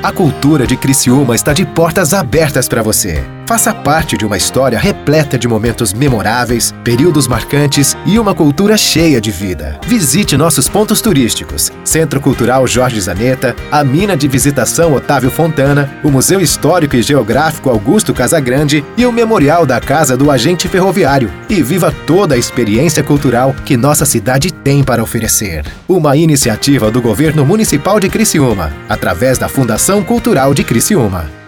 A cultura de Criciúma está de portas abertas para você. Faça parte de uma história repleta de momentos memoráveis, períodos marcantes e uma cultura cheia de vida. Visite nossos pontos turísticos: Centro Cultural Jorge Zanetta, a Mina de Visitação Otávio Fontana, o Museu Histórico e Geográfico Augusto Casagrande e o Memorial da Casa do Agente Ferroviário. E viva toda a experiência cultural que nossa cidade tem para oferecer. Uma iniciativa do Governo Municipal de Criciúma, através da Fundação Cultural de Criciúma.